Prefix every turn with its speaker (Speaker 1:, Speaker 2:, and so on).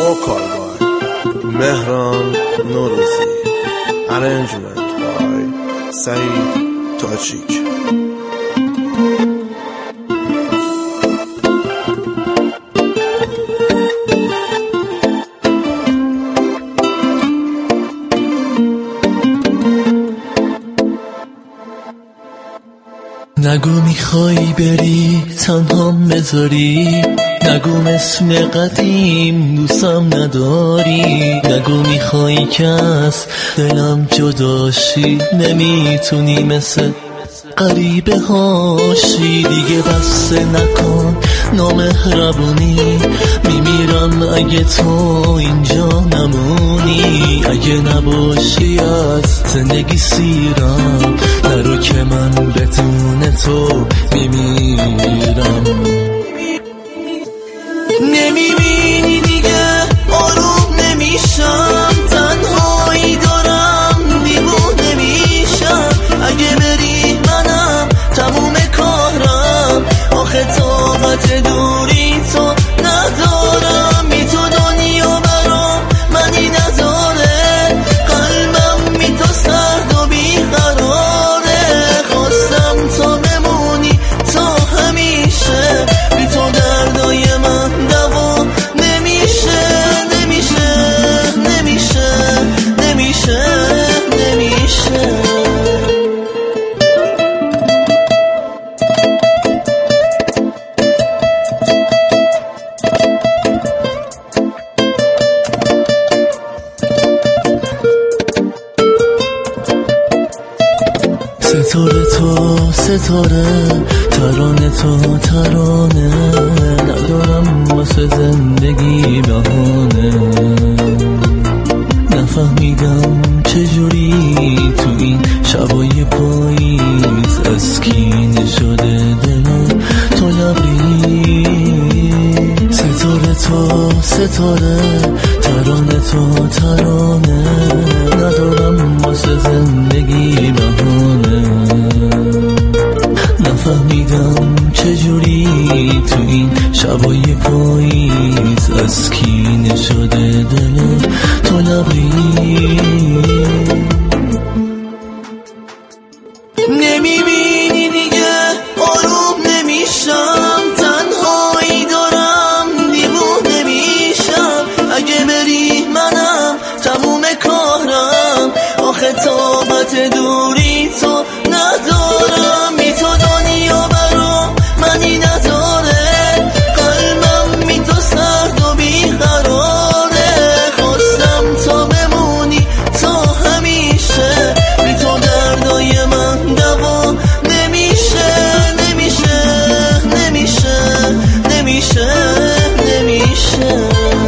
Speaker 1: vocal by Mehran Norouzi, arrangement by Saeed Tajik.
Speaker 2: نگو میخوای بری تنهام بذاری، نگو مثل قدیم دوستم نداری، نگو میخوای که از دلم جداشی، نمیتونی مثل غریبه هاشی. دیگه بسته نکن نامهربونی، میمیرم اگه تو اینجا نمونی. اگه نباشی از زندگی سیرم، نرو که من بدون تو میمیرم. نمیبینی دیگه آروم نمیشم، تنهایی دارم دیوونه میشم. اگه بری منم تموم کارم، آخه طاقت دوری تو ندارم. بی تو دنیا برام منی نداره، قلبم بی تو سرد و بیقراره. خواستم تو بمونی تا همیشه، بی تو دردای من دوا نمیشه، نمیشه، نمیشه، نمیشه، نمیشه. ستاره تو ستاره، ترانه تو ترانه، ندارم واسه زندگی بهانه. نفهمیدم چجوری تو این شبای پاییز اسکینه شده دلم تو لبریز. ستاره تو ستاره، ترانه تو ترانه، ندارم واسه زندگی بهانه. نفهمیدم چجوری تو این شبای پاییز اسکینه شده دلم تو لبریز. نمیبینی دیگه آروم نمیشم، تنهایی دارم دیوونه میشم. اگه بری منم تموم کارم، آخه طاقت دوری تو ندارم. بی تو دنیا برام منی نداره، قلبم بی تو سرد و بیقراره. خواستم تو بمونی تا همیشه، بی تو دردای من دوا نمیشه، نمیشه، نمیشه، نمیشه، نمیشه.